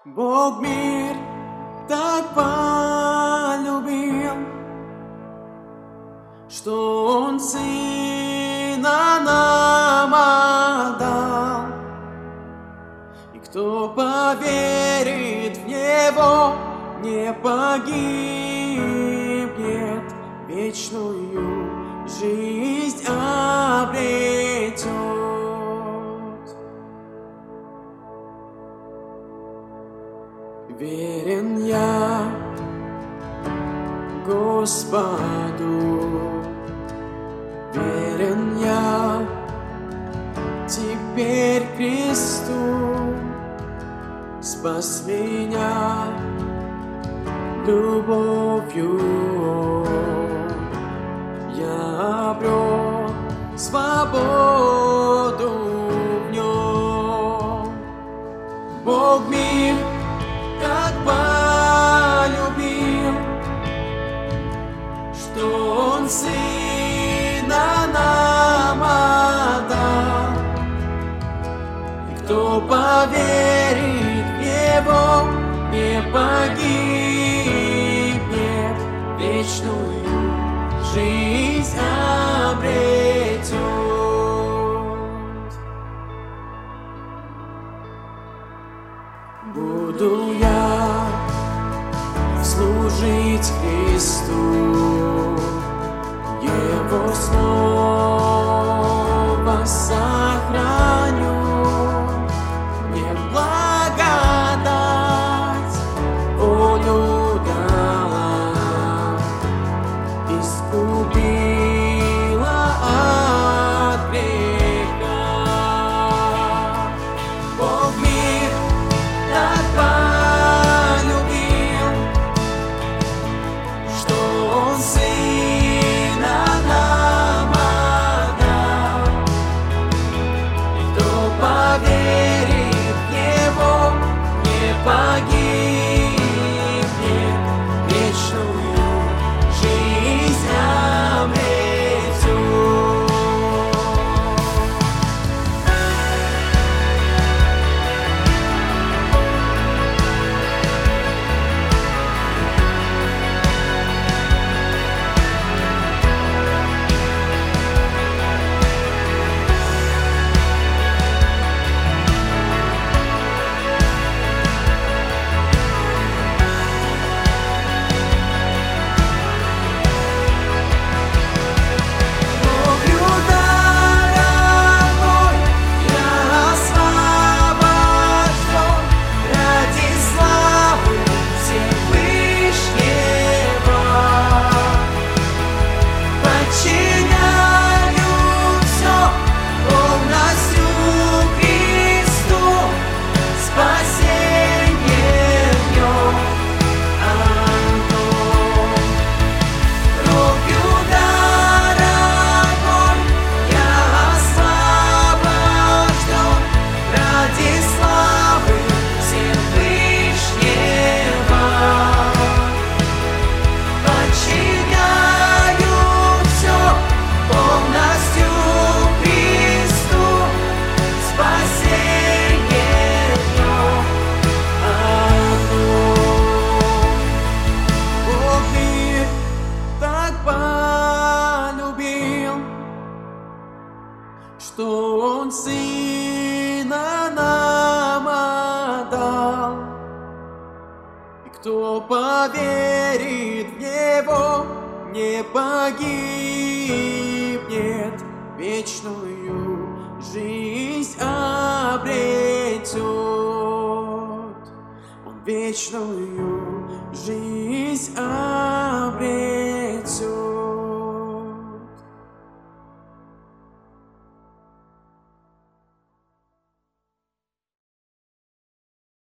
Бог мир так полюбил, что Он Сына нам отдал. И кто поверит в Него, не погибнет, вечную жизнь обретет. Верен я Господу, верен я теперь кресту. Спас меня любовью, я обрел свободу в Нем. Бог мир так полюбил, что Он Сына нам отдал. И кто поверит в Него, не погибнет, вечную жизнь обретет. Буду я служить Христу, Его снова сохраню. Мне благодать волю дала, искупила от греха. Бог мир так полюбил, что Он Сына нам отдал. И кто поверит в Него, не погибнет, вечную жизнь обретет. Что Он Сына нам отдал. И кто поверит в Него, не погибнет, вечную жизнь обретет. Он вечную жизнь обретет.